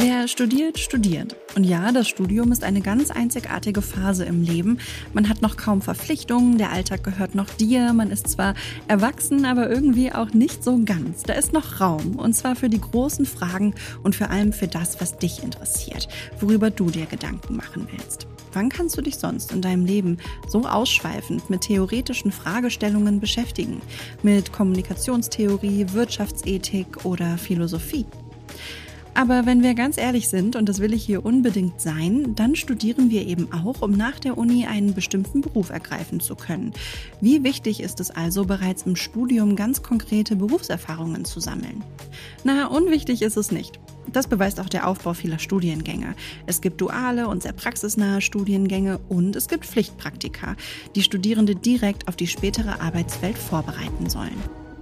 Wer studiert, studiert. Und ja, das Studium ist eine ganz einzigartige Phase im Leben. Man hat noch kaum Verpflichtungen, der Alltag gehört noch dir. Man ist zwar erwachsen, aber irgendwie auch nicht so ganz. Da ist noch Raum. Und zwar für die großen Fragen und vor allem für das, was dich interessiert, worüber du dir Gedanken machen willst. Wann kannst du dich sonst in deinem Leben so ausschweifend mit theoretischen Fragestellungen beschäftigen? Mit Kommunikationstheorie, Wirtschaftsethik oder Philosophie? Aber wenn wir ganz ehrlich sind, und das will ich hier unbedingt sein, dann studieren wir eben auch, um nach der Uni einen bestimmten Beruf ergreifen zu können. Wie wichtig ist es also, bereits im Studium ganz konkrete Berufserfahrungen zu sammeln? Na, unwichtig ist es nicht. Das beweist auch der Aufbau vieler Studiengänge. Es gibt duale und sehr praxisnahe Studiengänge und es gibt Pflichtpraktika, die Studierende direkt auf die spätere Arbeitswelt vorbereiten sollen.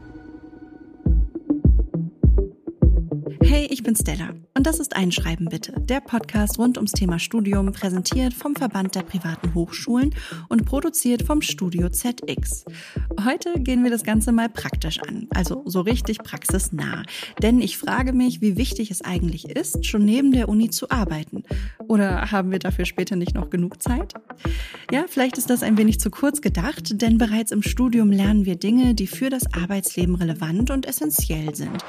Hey, ich bin Stella und das ist Einschreiben bitte, der Podcast rund ums Thema Studium, präsentiert vom Verband der privaten Hochschulen und produziert vom Studio ZX. Heute gehen wir das Ganze mal praktisch an, also so richtig praxisnah. Denn ich frage mich, wie wichtig es eigentlich ist, schon neben der Uni zu arbeiten. Oder haben wir dafür später nicht noch genug Zeit? Ja, vielleicht ist das ein wenig zu kurz gedacht, denn bereits im Studium lernen wir Dinge, die für das Arbeitsleben relevant und essentiell sind.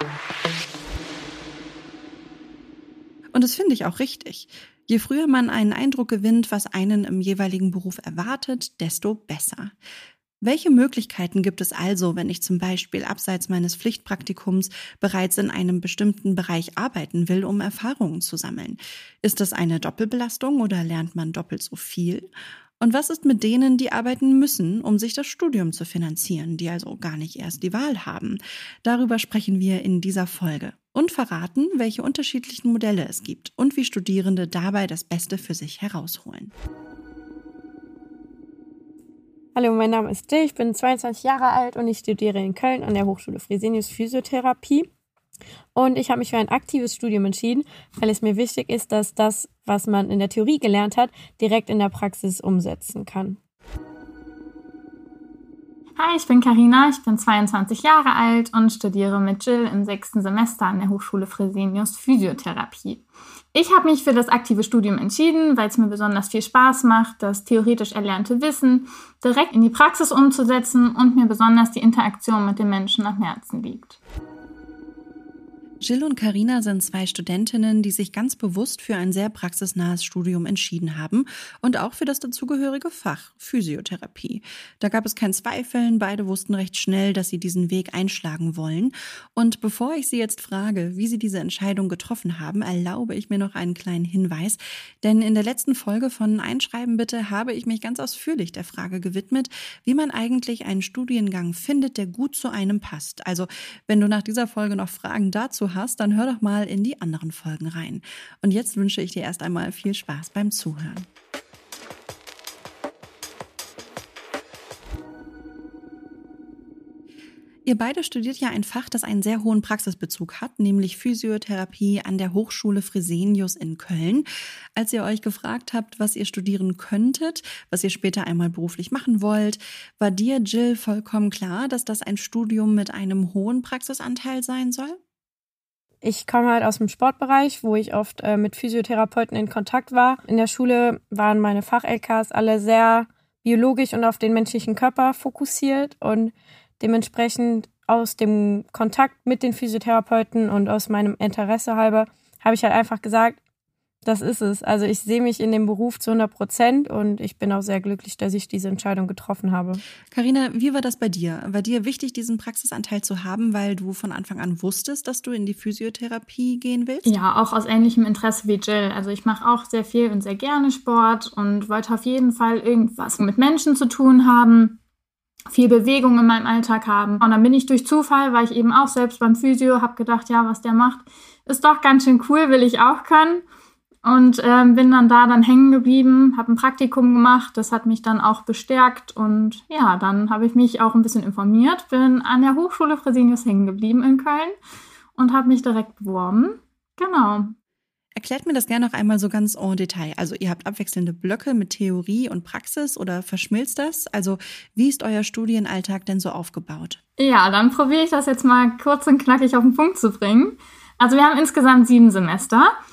Und das finde ich auch richtig. Je früher man einen Eindruck gewinnt, was einen im jeweiligen Beruf erwartet, desto besser. Welche Möglichkeiten gibt es also, wenn ich zum Beispiel abseits meines Pflichtpraktikums bereits in einem bestimmten Bereich arbeiten will, um Erfahrungen zu sammeln? Ist das eine Doppelbelastung oder lernt man doppelt so viel? Und was ist mit denen, die arbeiten müssen, um sich das Studium zu finanzieren, die also gar nicht erst die Wahl haben? Darüber sprechen wir in dieser Folge und verraten, welche unterschiedlichen Modelle es gibt und wie Studierende dabei das Beste für sich herausholen. Hallo, mein Name ist Jill, ich bin 22 Jahre alt und ich studiere in Köln an der Hochschule Fresenius Physiotherapie. Und ich habe mich für ein aktives Studium entschieden, weil es mir wichtig ist, dass das, was man in der Theorie gelernt hat, direkt in der Praxis umsetzen kann. Hi, ich bin Carina, ich bin 22 Jahre alt und studiere mit Jill im 6. Semester an der Hochschule Fresenius Physiotherapie. Ich habe mich für das aktive Studium entschieden, weil es mir besonders viel Spaß macht, das theoretisch erlernte Wissen direkt in die Praxis umzusetzen und mir besonders die Interaktion mit den Menschen am Herzen liegt. Jill und Carina sind zwei Studentinnen, die sich ganz bewusst für ein sehr praxisnahes Studium entschieden haben und auch für das dazugehörige Fach Physiotherapie. Da gab es kein Zweifeln, beide wussten recht schnell, dass sie diesen Weg einschlagen wollen. Und bevor ich sie jetzt frage, wie sie diese Entscheidung getroffen haben, erlaube ich mir noch einen kleinen Hinweis. Denn in der letzten Folge von Einschreiben bitte habe ich mich ganz ausführlich der Frage gewidmet, wie man eigentlich einen Studiengang findet, der gut zu einem passt. Also wenn du nach dieser Folge noch Fragen dazu hast, dann hör doch mal in die anderen Folgen rein. Und jetzt wünsche ich dir erst einmal viel Spaß beim Zuhören. Ihr beide studiert ja ein Fach, das einen sehr hohen Praxisbezug hat, nämlich Physiotherapie an der Hochschule Fresenius in Köln. Als ihr euch gefragt habt, was ihr studieren könntet, was ihr später einmal beruflich machen wollt, war dir, Jill, vollkommen klar, dass das ein Studium mit einem hohen Praxisanteil sein soll? Ich komme halt aus dem Sportbereich, wo ich oft mit Physiotherapeuten in Kontakt war. In der Schule waren meine Fach-LKs alle sehr biologisch und auf den menschlichen Körper fokussiert und dementsprechend aus dem Kontakt mit den Physiotherapeuten und aus meinem Interesse halber habe ich halt einfach gesagt, das ist es. Also ich sehe mich in dem Beruf zu 100% und ich bin auch sehr glücklich, dass ich diese Entscheidung getroffen habe. Carina, wie war das bei dir? War dir wichtig, diesen Praxisanteil zu haben, weil du von Anfang an wusstest, dass du in die Physiotherapie gehen willst? Ja, auch aus ähnlichem Interesse wie Jill. Also ich mache auch sehr viel und sehr gerne Sport und wollte auf jeden Fall irgendwas mit Menschen zu tun haben, viel Bewegung in meinem Alltag haben. Und dann bin ich durch Zufall, war ich eben auch selbst beim Physio, habe gedacht, ja, was der macht, ist doch ganz schön cool, will ich auch können. Und bin dann hängen geblieben, habe ein Praktikum gemacht, das hat mich dann auch bestärkt und ja, dann habe ich mich auch ein bisschen informiert, bin an der Hochschule Fresenius hängen geblieben in Köln und habe mich direkt beworben. Genau. Erklärt mir das gerne noch einmal so ganz en Detail. Also ihr habt abwechselnde Blöcke mit Theorie und Praxis oder verschmilzt das? Also wie ist euer Studienalltag denn so aufgebaut? Ja, dann probiere ich das jetzt mal kurz und knackig auf den Punkt zu bringen. Also wir haben insgesamt 7 Semester.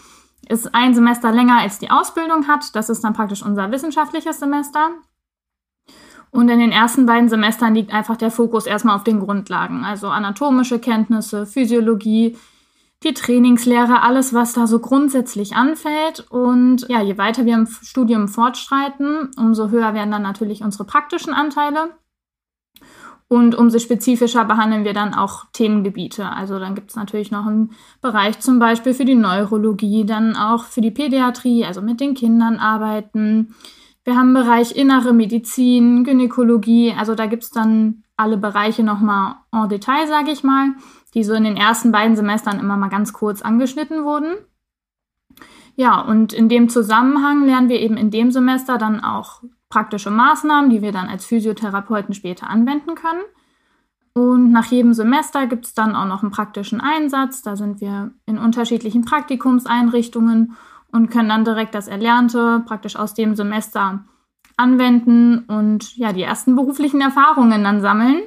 ist ein Semester länger als die Ausbildung hat. Das ist dann praktisch unser wissenschaftliches Semester. Und in den ersten beiden Semestern liegt einfach der Fokus erstmal auf den Grundlagen, also anatomische Kenntnisse, Physiologie, die Trainingslehre, alles, was da so grundsätzlich anfällt. Und ja, je weiter wir im Studium fortschreiten, umso höher werden dann natürlich unsere praktischen Anteile. Und umso spezifischer behandeln wir dann auch Themengebiete. Also dann gibt es natürlich noch einen Bereich zum Beispiel für die Neurologie, dann auch für die Pädiatrie, also mit den Kindern arbeiten. Wir haben einen Bereich Innere Medizin, Gynäkologie. Also da gibt es dann alle Bereiche nochmal en Detail, sage ich mal, die so in den ersten beiden Semestern immer mal ganz kurz angeschnitten wurden. Ja, und in dem Zusammenhang lernen wir eben in dem Semester dann auch praktische Maßnahmen, die wir dann als Physiotherapeuten später anwenden können. Und nach jedem Semester gibt es dann auch noch einen praktischen Einsatz. Da sind wir in unterschiedlichen Praktikumseinrichtungen und können dann direkt das Erlernte praktisch aus dem Semester anwenden und ja, die ersten beruflichen Erfahrungen dann sammeln.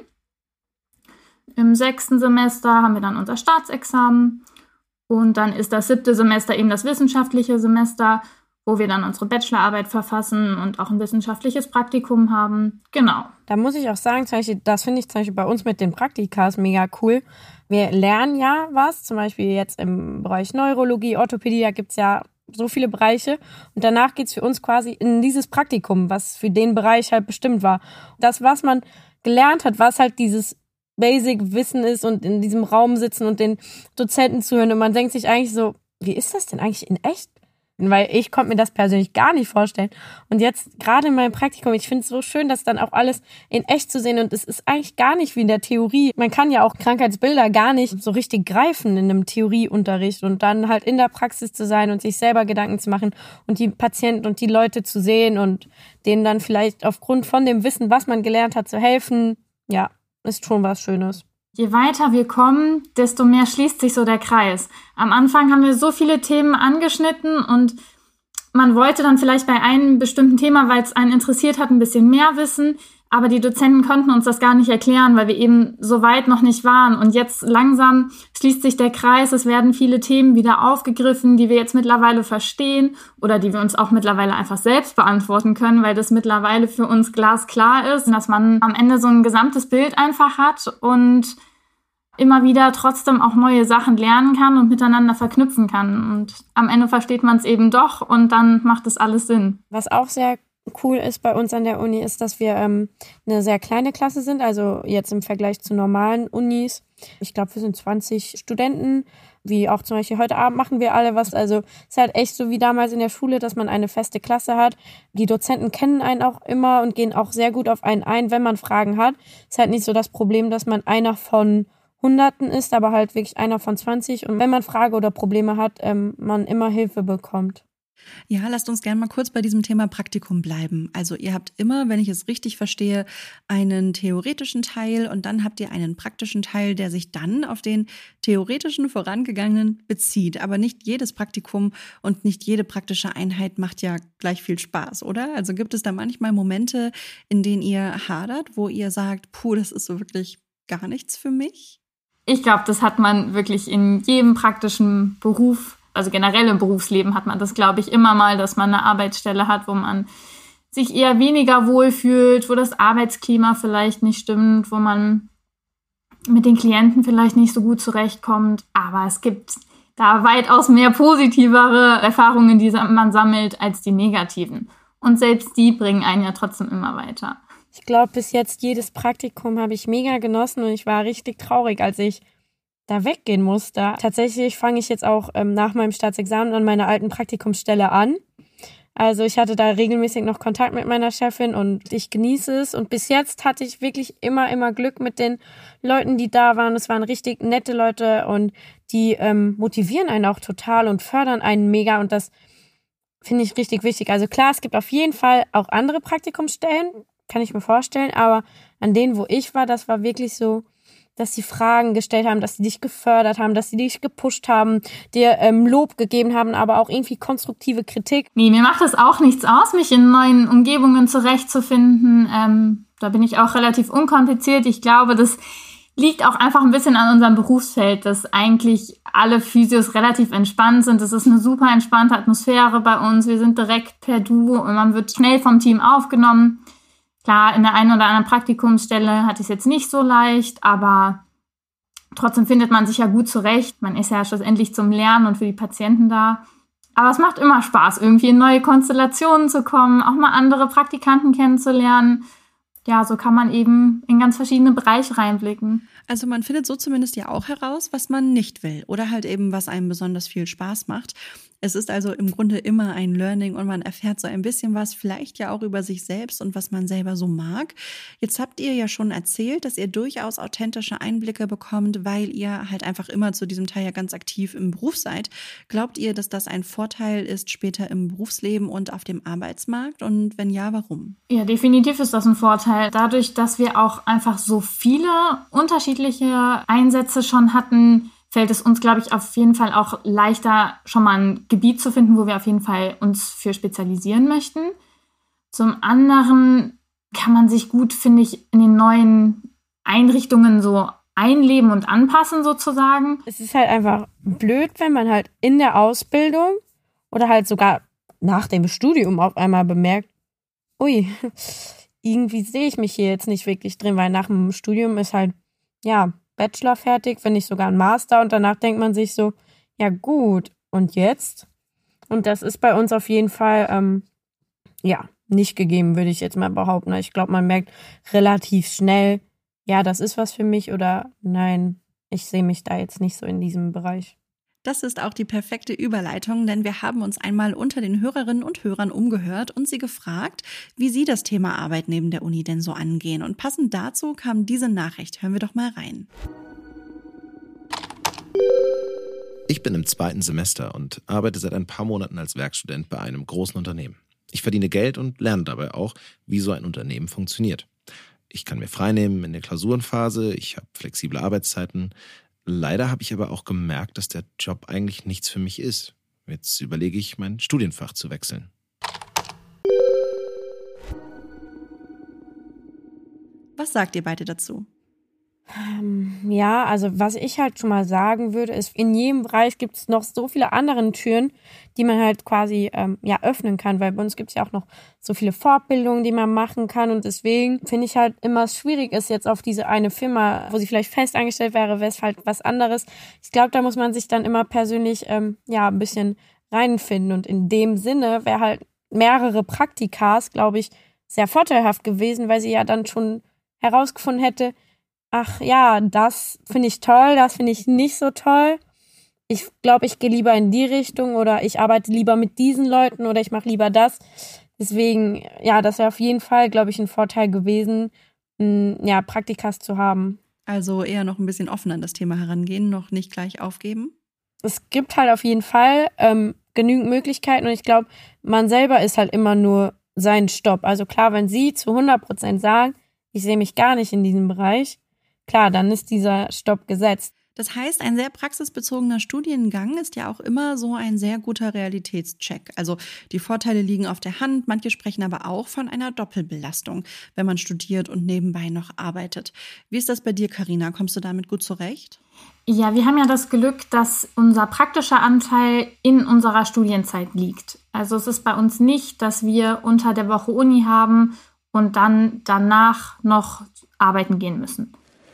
Im 6. Semester haben wir dann unser Staatsexamen und dann ist das 7. Semester eben das wissenschaftliche Semester, wo wir dann unsere Bachelorarbeit verfassen und auch ein wissenschaftliches Praktikum haben. Genau. Da muss ich auch sagen, zum Beispiel, das finde ich zum Beispiel bei uns mit den Praktikas mega cool. Wir lernen ja was, zum Beispiel jetzt im Bereich Neurologie, Orthopädie, da gibt es ja so viele Bereiche. Und danach geht es für uns quasi in dieses Praktikum, was für den Bereich halt bestimmt war. Das, was man gelernt hat, was halt dieses Basic-Wissen ist und in diesem Raum sitzen und den Dozenten zuhören. Und man denkt sich eigentlich so, wie ist das denn eigentlich in echt? Weil ich konnte mir das persönlich gar nicht vorstellen. Und jetzt, gerade in meinem Praktikum, ich finde es so schön, das dann auch alles in echt zu sehen. Und es ist eigentlich gar nicht wie in der Theorie. Man kann ja auch Krankheitsbilder gar nicht so richtig greifen in einem Theorieunterricht. Und dann halt in der Praxis zu sein und sich selber Gedanken zu machen und die Patienten und die Leute zu sehen und denen dann vielleicht aufgrund von dem Wissen, was man gelernt hat, zu helfen. Ja, ist schon was Schönes. Je weiter wir kommen, desto mehr schließt sich so der Kreis. Am Anfang haben wir so viele Themen angeschnitten und man wollte dann vielleicht bei einem bestimmten Thema, weil es einen interessiert hat, ein bisschen mehr wissen. Aber die Dozenten konnten uns das gar nicht erklären, weil wir eben so weit noch nicht waren. Und jetzt langsam schließt sich der Kreis. Es werden viele Themen wieder aufgegriffen, die wir jetzt mittlerweile verstehen oder die wir uns auch mittlerweile einfach selbst beantworten können, weil das mittlerweile für uns glasklar ist, dass man am Ende so ein gesamtes Bild einfach hat und immer wieder trotzdem auch neue Sachen lernen kann und miteinander verknüpfen kann. Und am Ende versteht man es eben doch und dann macht es alles Sinn. Was auch sehr cool ist bei uns an der Uni, ist, dass wir eine sehr kleine Klasse sind, also jetzt im Vergleich zu normalen Unis. Ich glaube, wir sind 20 Studenten, wie auch zum Beispiel heute Abend machen wir alle was. Also es ist halt echt so wie damals in der Schule, dass man eine feste Klasse hat. Die Dozenten kennen einen auch immer und gehen auch sehr gut auf einen ein, wenn man Fragen hat. Es ist halt nicht so das Problem, dass man einer von Hunderten ist, aber halt wirklich einer von 20. Und wenn man Frage oder Probleme hat, man immer Hilfe bekommt. Ja, lasst uns gerne mal kurz bei diesem Thema Praktikum bleiben. Also ihr habt immer, wenn ich es richtig verstehe, einen theoretischen Teil und dann habt ihr einen praktischen Teil, der sich dann auf den theoretischen vorangegangenen bezieht. Aber nicht jedes Praktikum und nicht jede praktische Einheit macht ja gleich viel Spaß, oder? Also gibt es da manchmal Momente, in denen ihr hadert, wo ihr sagt, das ist so wirklich gar nichts für mich? Ich glaube, das hat man wirklich in jedem praktischen Beruf. Also generell im Berufsleben hat man das, glaube ich, immer mal, dass man eine Arbeitsstelle hat, wo man sich eher weniger wohlfühlt, wo das Arbeitsklima vielleicht nicht stimmt, wo man mit den Klienten vielleicht nicht so gut zurechtkommt. Aber es gibt da weitaus mehr positivere Erfahrungen, die man sammelt, als die negativen. Und selbst die bringen einen ja trotzdem immer weiter. Ich glaube, bis jetzt jedes Praktikum habe ich mega genossen und ich war richtig traurig, als ich da weggehen musste. Tatsächlich fange ich jetzt auch nach meinem Staatsexamen an meiner alten Praktikumsstelle an. Also ich hatte da regelmäßig noch Kontakt mit meiner Chefin und ich genieße es. Und bis jetzt hatte ich wirklich immer Glück mit den Leuten, die da waren. Es waren richtig nette Leute und die motivieren einen auch total und fördern einen mega. Und das finde ich richtig wichtig. Also klar, es gibt auf jeden Fall auch andere Praktikumsstellen, kann ich mir vorstellen. Aber an denen, wo ich war, das war wirklich so, dass sie Fragen gestellt haben, dass sie dich gefördert haben, dass sie dich gepusht haben, dir Lob gegeben haben, aber auch irgendwie konstruktive Kritik. Nee, mir macht das auch nichts aus, mich in neuen Umgebungen zurechtzufinden. Da bin ich auch relativ unkompliziert. Ich glaube, das liegt auch einfach ein bisschen an unserem Berufsfeld, dass eigentlich alle Physios relativ entspannt sind. Es ist eine super entspannte Atmosphäre bei uns. Wir sind direkt per Du und man wird schnell vom Team aufgenommen. Klar, in der einen oder anderen Praktikumsstelle hatte ich es jetzt nicht so leicht, aber trotzdem findet man sich ja gut zurecht. Man ist ja schlussendlich zum Lernen und für die Patienten da. Aber es macht immer Spaß, irgendwie in neue Konstellationen zu kommen, auch mal andere Praktikanten kennenzulernen. Ja, so kann man eben in ganz verschiedene Bereiche reinblicken. Also man findet so zumindest ja auch heraus, was man nicht will oder halt eben, was einem besonders viel Spaß macht. Es ist also im Grunde immer ein Learning und man erfährt so ein bisschen was, vielleicht ja auch über sich selbst und was man selber so mag. Jetzt habt ihr ja schon erzählt, dass ihr durchaus authentische Einblicke bekommt, weil ihr halt einfach immer zu diesem Teil ja ganz aktiv im Beruf seid. Glaubt ihr, dass das ein Vorteil ist später im Berufsleben und auf dem Arbeitsmarkt? Und wenn ja, warum? Ja, definitiv ist das ein Vorteil. Dadurch, dass wir auch einfach so viele unterschiedliche Einsätze schon hatten, fällt es uns, glaube ich, auf jeden Fall auch leichter, schon mal ein Gebiet zu finden, wo wir auf jeden Fall uns für spezialisieren möchten. Zum anderen kann man sich gut, finde ich, in den neuen Einrichtungen so einleben und anpassen sozusagen. Es ist halt einfach blöd, wenn man halt in der Ausbildung oder halt sogar nach dem Studium auf einmal bemerkt, ui, irgendwie sehe ich mich hier jetzt nicht wirklich drin, weil nach dem Studium ist halt, ja, Bachelor fertig, wenn nicht sogar ein Master und danach denkt man sich so, ja gut, und jetzt? Und das ist bei uns auf jeden Fall, nicht gegeben, würde ich jetzt mal behaupten. Ich glaube, man merkt relativ schnell, ja, das ist was für mich oder nein, ich sehe mich da jetzt nicht so in diesem Bereich. Das ist auch die perfekte Überleitung, denn wir haben uns einmal unter den Hörerinnen und Hörern umgehört und sie gefragt, wie sie das Thema Arbeit neben der Uni denn so angehen. Und passend dazu kam diese Nachricht. Hören wir doch mal rein. Ich bin im 2. Semester und arbeite seit ein paar Monaten als Werkstudent bei einem großen Unternehmen. Ich verdiene Geld und lerne dabei auch, wie so ein Unternehmen funktioniert. Ich kann mir freinehmen in der Klausurenphase, ich habe flexible Arbeitszeiten. Leider habe ich aber auch gemerkt, dass der Job eigentlich nichts für mich ist. Jetzt überlege ich, mein Studienfach zu wechseln. Was sagt ihr beide dazu? Ja, also was ich halt schon mal sagen würde, ist, in jedem Bereich gibt es noch so viele andere Türen, die man halt quasi öffnen kann, weil bei uns gibt es ja auch noch so viele Fortbildungen, die man machen kann und deswegen finde ich halt immer es schwierig ist jetzt auf diese eine Firma, wo sie vielleicht fest angestellt wäre, wäre es halt was anderes. Ich glaube, da muss man sich dann immer persönlich ein bisschen reinfinden und in dem Sinne wäre halt mehrere Praktikas, glaube ich, sehr vorteilhaft gewesen, weil sie ja dann schon herausgefunden hätte, ach ja, das finde ich toll, das finde ich nicht so toll. Ich glaube, ich gehe lieber in die Richtung oder ich arbeite lieber mit diesen Leuten oder ich mache lieber das. Deswegen, ja, das wäre auf jeden Fall, glaube ich, ein Vorteil gewesen, Praktikas zu haben. Also eher noch ein bisschen offen an das Thema herangehen, noch nicht gleich aufgeben? Es gibt halt auf jeden Fall genügend Möglichkeiten und ich glaube, man selber ist halt immer nur sein Stopp. Also klar, wenn Sie zu 100% sagen, ich sehe mich gar nicht in diesem Bereich, klar, dann ist dieser Stopp gesetzt. Das heißt, ein sehr praxisbezogener Studiengang ist ja auch immer so ein sehr guter Realitätscheck. Also die Vorteile liegen auf der Hand, manche sprechen aber auch von einer Doppelbelastung, wenn man studiert und nebenbei noch arbeitet. Wie ist das bei dir, Carina? Kommst du damit gut zurecht? Ja, wir haben ja das Glück, dass unser praktischer Anteil in unserer Studienzeit liegt. Also es ist bei uns nicht, dass wir unter der Woche Uni haben und dann danach noch arbeiten gehen müssen.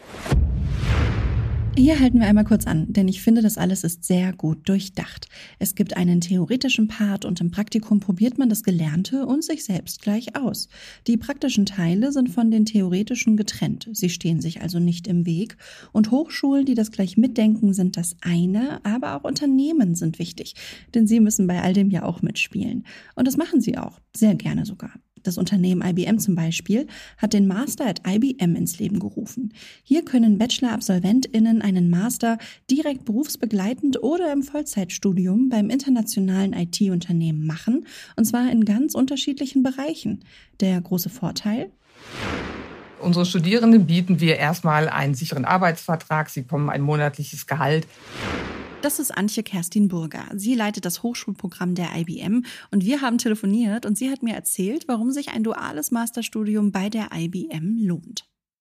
Hier halten wir einmal kurz an, denn ich finde, das alles ist sehr gut durchdacht. Es gibt einen theoretischen Part und im Praktikum probiert man das Gelernte und sich selbst gleich aus. Die praktischen Teile sind von den theoretischen getrennt. Sie stehen sich also nicht im Weg. Und Hochschulen, die das gleich mitdenken, sind das eine, aber auch Unternehmen sind wichtig, denn sie müssen bei all dem ja auch mitspielen. Und das machen sie auch, sehr gerne sogar. Das Unternehmen IBM zum Beispiel hat den Master at IBM ins Leben gerufen. Hier können Bachelor-AbsolventInnen einen Master direkt berufsbegleitend oder im Vollzeitstudium beim internationalen IT-Unternehmen machen, und zwar in ganz unterschiedlichen Bereichen. Der große Vorteil? Unsere Studierenden bieten wir erstmal einen sicheren Arbeitsvertrag, sie bekommen ein monatliches Gehalt. Das ist Antje Kerstin Burger. Sie leitet das Hochschulprogramm der IBM und wir haben telefoniert und sie hat mir erzählt, warum sich ein duales Masterstudium bei der IBM lohnt.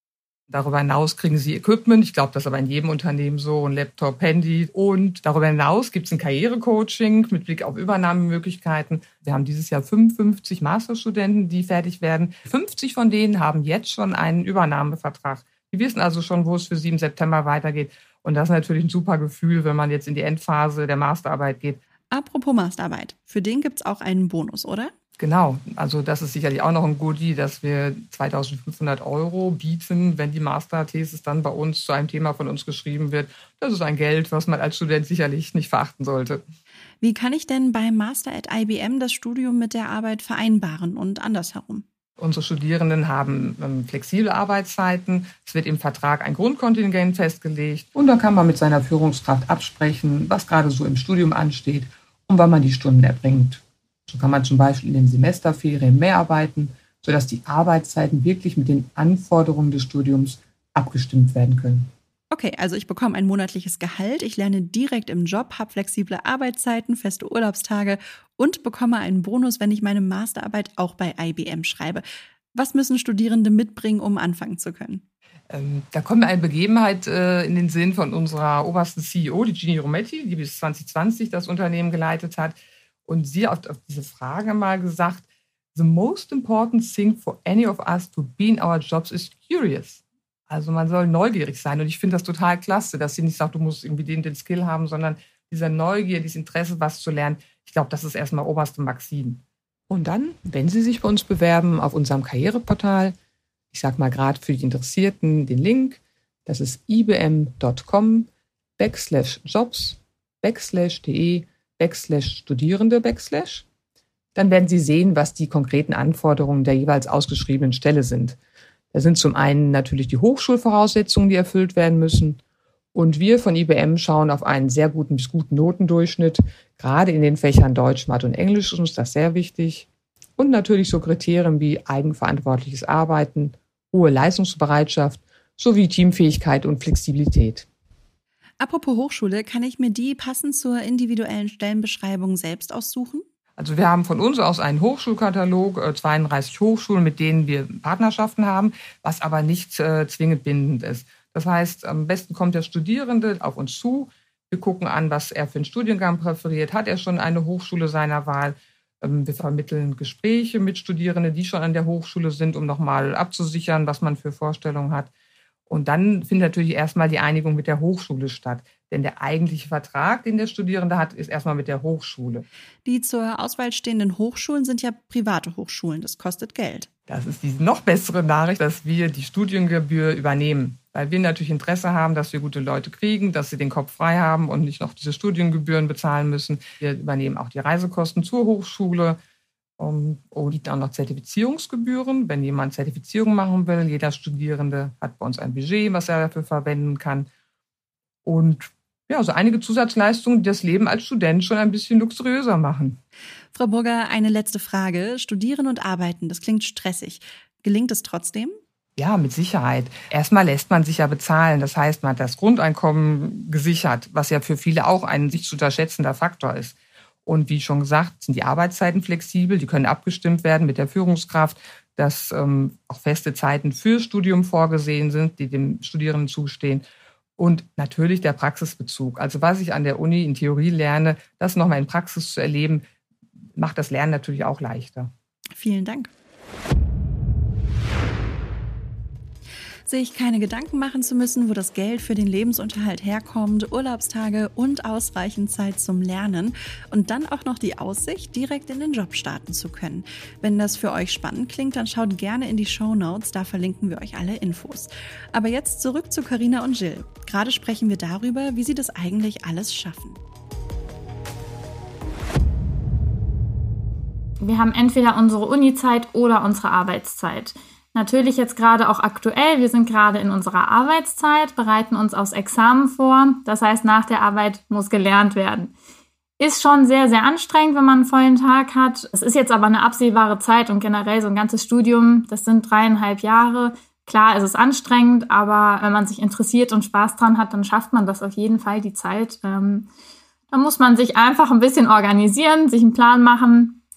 Darüber hinaus kriegen sie Equipment. Ich glaube, das ist aber in jedem Unternehmen so, ein Laptop, Handy. Und darüber hinaus gibt es ein Karrierecoaching mit Blick auf Übernahmemöglichkeiten. Wir haben dieses Jahr 55 Masterstudenten, die fertig werden. 50 von denen haben jetzt schon einen Übernahmevertrag. Die wissen also schon, wo es für sie im September weitergeht. Und das ist natürlich ein super Gefühl, wenn man jetzt in die Endphase der Masterarbeit geht. Apropos Masterarbeit, für den gibt's auch einen Bonus, oder? Genau, also das ist sicherlich auch noch ein Goodie, dass wir 2.500 € bieten, wenn die Masterthesis dann bei uns zu einem Thema von uns geschrieben wird. Das ist ein Geld, was man als Student sicherlich nicht verachten sollte. Wie kann ich denn bei Master@IBM das Studium mit der Arbeit vereinbaren und andersherum? Unsere Studierenden haben flexible Arbeitszeiten. Es wird im Vertrag ein Grundkontingent festgelegt. Und dann kann man mit seiner Führungskraft absprechen, was gerade so im Studium ansteht und wann man die Stunden erbringt. So kann man zum Beispiel in den Semesterferien mehr arbeiten, sodass die Arbeitszeiten wirklich mit den Anforderungen des Studiums abgestimmt werden können. Okay, also ich bekomme ein monatliches Gehalt, ich lerne direkt im Job, habe flexible Arbeitszeiten, feste Urlaubstage und bekomme einen Bonus, wenn ich meine Masterarbeit auch bei IBM schreibe. Was müssen Studierende mitbringen, um anfangen zu können? Da kommt mir eine Begebenheit in den Sinn von unserer obersten CEO, die Ginny Rometty, die bis 2020 das Unternehmen geleitet hat. Und sie hat auf diese Frage mal gesagt, the most important thing for any of us to be in our jobs is curious. Also man soll neugierig sein. Und ich finde das total klasse, dass sie nicht sagt, du musst irgendwie den Skill haben, sondern dieser Neugier, dieses Interesse, was zu lernen. Ich glaube, das ist erstmal oberste Maxim. Und dann, wenn Sie sich bei uns bewerben, auf unserem Karriereportal, ich sage mal gerade für die Interessierten den Link, das ist ibm.com/jobs/de/Studierende/. Dann werden Sie sehen, was die konkreten Anforderungen der jeweils ausgeschriebenen Stelle sind. Da sind zum einen natürlich die Hochschulvoraussetzungen, die erfüllt werden müssen. Und wir von IBM schauen auf einen sehr guten bis guten Notendurchschnitt. Gerade in den Fächern Deutsch, Mathe und Englisch ist uns das sehr wichtig. Und natürlich so Kriterien wie eigenverantwortliches Arbeiten, hohe Leistungsbereitschaft sowie Teamfähigkeit und Flexibilität. Apropos Hochschule, kann ich mir die passend zur individuellen Stellenbeschreibung selbst aussuchen? Also wir haben von uns aus einen Hochschulkatalog, 32 Hochschulen, mit denen wir Partnerschaften haben, was aber nicht zwingend bindend ist. Das heißt, am besten kommt der Studierende auf uns zu. Wir gucken an, was er für einen Studiengang präferiert. Hat er schon eine Hochschule seiner Wahl? Wir vermitteln Gespräche mit Studierenden, die schon an der Hochschule sind, um nochmal abzusichern, was man für Vorstellungen hat. Und dann findet natürlich erstmal die Einigung mit der Hochschule statt. Denn der eigentliche Vertrag, den der Studierende hat, ist erstmal mit der Hochschule. Die zur Auswahl stehenden Hochschulen sind ja private Hochschulen. Das kostet Geld. Das ist die noch bessere Nachricht, dass wir die Studiengebühr übernehmen. Weil wir natürlich Interesse haben, dass wir gute Leute kriegen, dass sie den Kopf frei haben und nicht noch diese Studiengebühren bezahlen müssen. Wir übernehmen auch die Reisekosten zur Hochschule und bieten auch noch Zertifizierungsgebühren. Wenn jemand Zertifizierung machen will, jeder Studierende hat bei uns ein Budget, was er dafür verwenden kann. Und ja, so einige Zusatzleistungen, die das Leben als Student schon ein bisschen luxuriöser machen. Frau Burger, eine letzte Frage. Studieren und arbeiten, das klingt stressig. Gelingt es trotzdem? Ja, mit Sicherheit. Erstmal lässt man sich ja bezahlen. Das heißt, man hat das Grundeinkommen gesichert, was ja für viele auch ein nicht zu unterschätzender Faktor ist. Und wie schon gesagt, sind die Arbeitszeiten flexibel. Die können abgestimmt werden mit der Führungskraft, dass auch feste Zeiten für Studium vorgesehen sind, die dem Studierenden zustehen. Und natürlich der Praxisbezug. Also was ich an der Uni in Theorie lerne, das nochmal in Praxis zu erleben, macht das Lernen natürlich auch leichter. Vielen Dank. Sich keine Gedanken machen zu müssen, wo das Geld für den Lebensunterhalt herkommt, Urlaubstage und ausreichend Zeit zum Lernen und dann auch noch die Aussicht, direkt in den Job starten zu können. Wenn das für euch spannend klingt, dann schaut gerne in die Shownotes, da verlinken wir euch alle Infos. Aber jetzt zurück zu Carina und Jill. Gerade sprechen wir darüber, wie sie das eigentlich alles schaffen. Wir haben entweder unsere Uni-Zeit oder unsere Arbeitszeit. Natürlich jetzt gerade auch aktuell, wir sind gerade in unserer Arbeitszeit, bereiten uns aufs Examen vor. Das heißt, nach der Arbeit muss gelernt werden. Ist schon sehr, sehr anstrengend, wenn man einen vollen Tag hat. Es ist jetzt aber eine absehbare Zeit und generell so ein ganzes Studium, das sind 3,5 Jahre. Klar, es ist anstrengend, aber wenn man sich interessiert und Spaß dran hat, dann schafft man das auf jeden Fall, die Zeit. Da muss man sich einfach ein bisschen organisieren, sich einen Plan machen,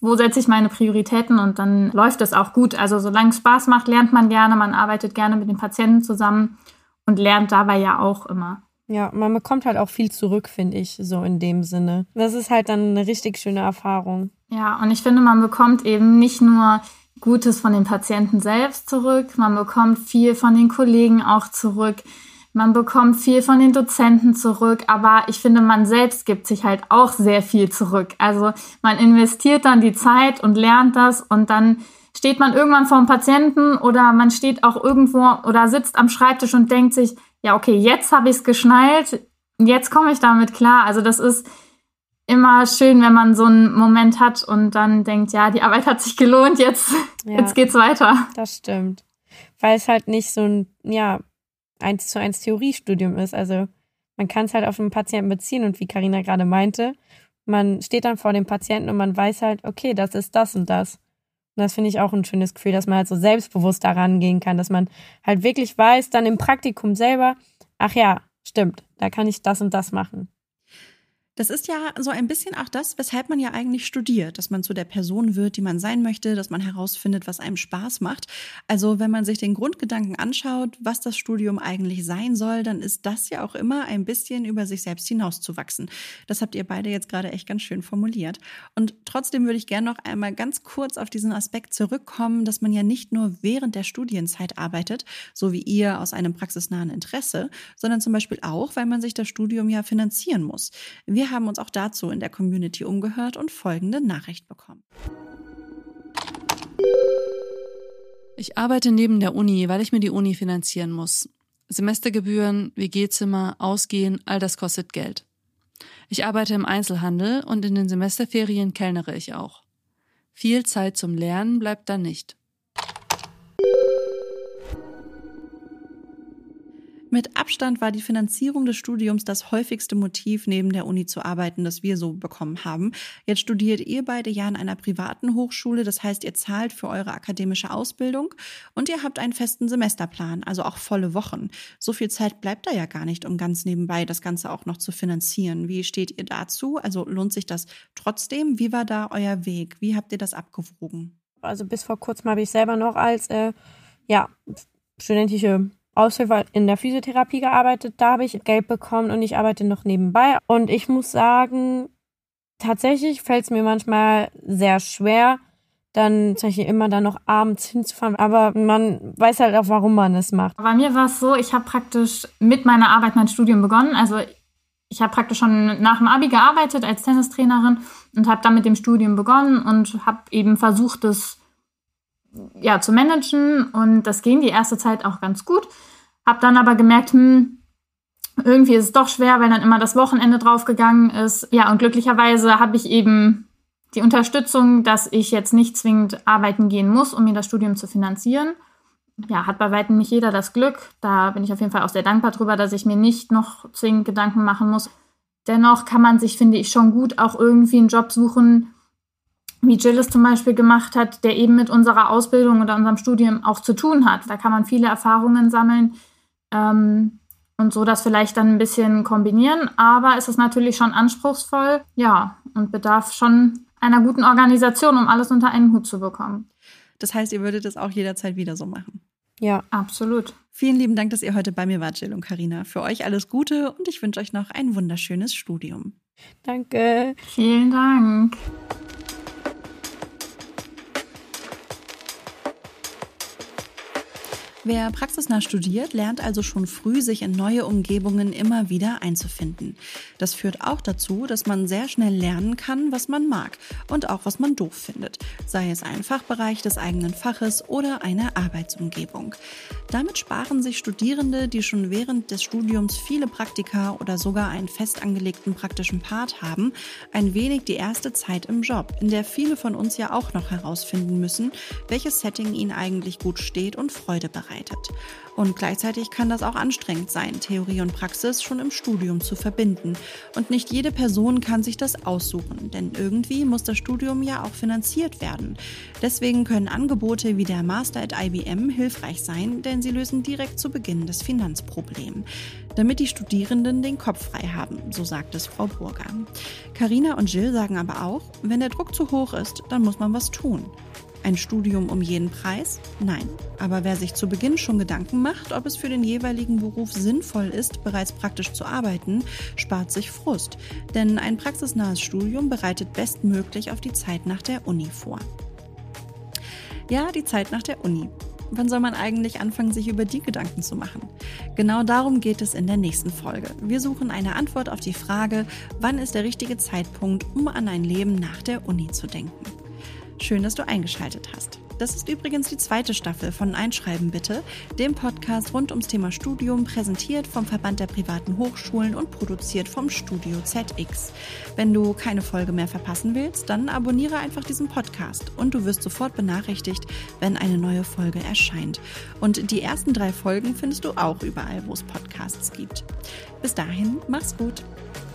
wo setze ich meine Prioritäten und dann läuft es auch gut. Also solange es Spaß macht, lernt man gerne, man arbeitet gerne mit den Patienten zusammen und lernt dabei ja auch immer. Ja, man bekommt halt auch viel zurück, finde ich, so in dem Sinne. Das ist halt dann eine richtig schöne Erfahrung. Ja, und ich finde, man bekommt eben nicht nur Gutes von den Patienten selbst zurück, man bekommt viel von den Kollegen auch zurück, man bekommt viel von den Dozenten zurück, aber ich finde, man selbst gibt sich halt auch sehr viel zurück. Also man investiert dann die Zeit und lernt das und dann steht man irgendwann vor dem Patienten oder man steht auch irgendwo oder sitzt am Schreibtisch und denkt sich, ja okay, jetzt habe ich es geschnallt, jetzt komme ich damit klar. Also das ist immer schön, wenn man so einen Moment hat und dann denkt, ja, die Arbeit hat sich gelohnt, jetzt geht's weiter. Das stimmt. Weil es halt nicht so ein, 1:1 Theoriestudium ist. Also man kann es halt auf den Patienten beziehen und wie Carina gerade meinte, man steht dann vor dem Patienten und man weiß halt, okay, das ist das und das. Und das finde ich auch ein schönes Gefühl, dass man halt so selbstbewusst da rangehen kann, dass man halt wirklich weiß, dann im Praktikum selber, ach ja, stimmt, da kann ich das und das machen. Das ist ja so ein bisschen auch das, weshalb man ja eigentlich studiert, dass man zu der Person wird, die man sein möchte, dass man herausfindet, was einem Spaß macht. Also wenn man sich den Grundgedanken anschaut, was das Studium eigentlich sein soll, dann ist das ja auch immer ein bisschen über sich selbst hinauszuwachsen. Das habt ihr beide jetzt gerade echt ganz schön formuliert. Und trotzdem würde ich gerne noch einmal ganz kurz auf diesen Aspekt zurückkommen, dass man ja nicht nur während der Studienzeit arbeitet, so wie ihr aus einem praxisnahen Interesse, sondern zum Beispiel auch, weil man sich das Studium ja finanzieren muss. Wir haben uns auch dazu in der Community umgehört und folgende Nachricht bekommen. Ich arbeite neben der Uni, weil ich mir die Uni finanzieren muss. Semestergebühren, WG-Zimmer, Ausgehen, all das kostet Geld. Ich arbeite im Einzelhandel und in den Semesterferien kellnere ich auch. Viel Zeit zum Lernen bleibt da nicht. Mit Abstand war die Finanzierung des Studiums das häufigste Motiv, neben der Uni zu arbeiten, das wir so bekommen haben. Jetzt studiert ihr beide ja an einer privaten Hochschule, das heißt, ihr zahlt für eure akademische Ausbildung und ihr habt einen festen Semesterplan, also auch volle Wochen. So viel Zeit bleibt da ja gar nicht, um ganz nebenbei das Ganze auch noch zu finanzieren. Wie steht ihr dazu? Also lohnt sich das trotzdem? Wie war da euer Weg? Wie habt ihr das abgewogen? Also bis vor kurzem habe ich selber noch als studentische Aushilfe in der Physiotherapie gearbeitet, da habe ich Geld bekommen und ich arbeite noch nebenbei. Und ich muss sagen, tatsächlich fällt es mir manchmal sehr schwer, dann zum Beispiel immer dann noch abends hinzufahren. Aber man weiß halt auch, warum man es macht. Bei mir war es so, ich habe praktisch mit meiner Arbeit mein Studium begonnen. Also ich habe praktisch schon nach dem Abi gearbeitet als Tennistrainerin und habe dann mit dem Studium begonnen und habe eben versucht, das zu managen und das ging die erste Zeit auch ganz gut. Hab dann aber gemerkt, irgendwie ist es doch schwer, weil dann immer das Wochenende draufgegangen ist. Ja, und glücklicherweise habe ich eben die Unterstützung, dass ich jetzt nicht zwingend arbeiten gehen muss, um mir das Studium zu finanzieren. Ja, hat bei weitem nicht jeder das Glück. Da bin ich auf jeden Fall auch sehr dankbar drüber, dass ich mir nicht noch zwingend Gedanken machen muss. Dennoch kann man sich, finde ich, schon gut auch irgendwie einen Job suchen, wie Jill es zum Beispiel gemacht hat, der eben mit unserer Ausbildung oder unserem Studium auch zu tun hat. Da kann man viele Erfahrungen sammeln und so das vielleicht dann ein bisschen kombinieren. Aber es ist natürlich schon anspruchsvoll, und bedarf schon einer guten Organisation, um alles unter einen Hut zu bekommen. Das heißt, ihr würdet es auch jederzeit wieder so machen? Ja, absolut. Vielen lieben Dank, dass ihr heute bei mir wart, Jill und Carina. Für euch alles Gute und ich wünsche euch noch ein wunderschönes Studium. Danke. Vielen Dank. Wer praxisnah studiert, lernt also schon früh, sich in neue Umgebungen immer wieder einzufinden. Das führt auch dazu, dass man sehr schnell lernen kann, was man mag und auch was man doof findet, sei es ein Fachbereich des eigenen Faches oder eine Arbeitsumgebung. Damit sparen sich Studierende, die schon während des Studiums viele Praktika oder sogar einen fest angelegten praktischen Part haben, ein wenig die erste Zeit im Job, in der viele von uns ja auch noch herausfinden müssen, welches Setting ihnen eigentlich gut steht und Freude bereitet. vorbereitet. Und gleichzeitig kann das auch anstrengend sein, Theorie und Praxis schon im Studium zu verbinden. Und nicht jede Person kann sich das aussuchen, denn irgendwie muss das Studium ja auch finanziert werden. Deswegen können Angebote wie der Master at IBM hilfreich sein, denn sie lösen direkt zu Beginn das Finanzproblem. Damit die Studierenden den Kopf frei haben, so sagt es Frau Burger. Carina und Jill sagen aber auch, wenn der Druck zu hoch ist, dann muss man was tun. Ein Studium um jeden Preis? Nein. Aber wer sich zu Beginn schon Gedanken macht, ob es für den jeweiligen Beruf sinnvoll ist, bereits praktisch zu arbeiten, spart sich Frust. Denn ein praxisnahes Studium bereitet bestmöglich auf die Zeit nach der Uni vor. Ja, die Zeit nach der Uni. Wann soll man eigentlich anfangen, sich über die Gedanken zu machen? Genau darum geht es in der nächsten Folge. Wir suchen eine Antwort auf die Frage, wann ist der richtige Zeitpunkt, um an ein Leben nach der Uni zu denken. Schön, dass du eingeschaltet hast. Das ist übrigens die 2. Staffel von Einschreiben bitte, dem Podcast rund ums Thema Studium, präsentiert vom Verband der privaten Hochschulen und produziert vom Studio ZX. Wenn du keine Folge mehr verpassen willst, dann abonniere einfach diesen Podcast und du wirst sofort benachrichtigt, wenn eine neue Folge erscheint. Und die ersten 3 Folgen findest du auch überall, wo es Podcasts gibt. Bis dahin, mach's gut.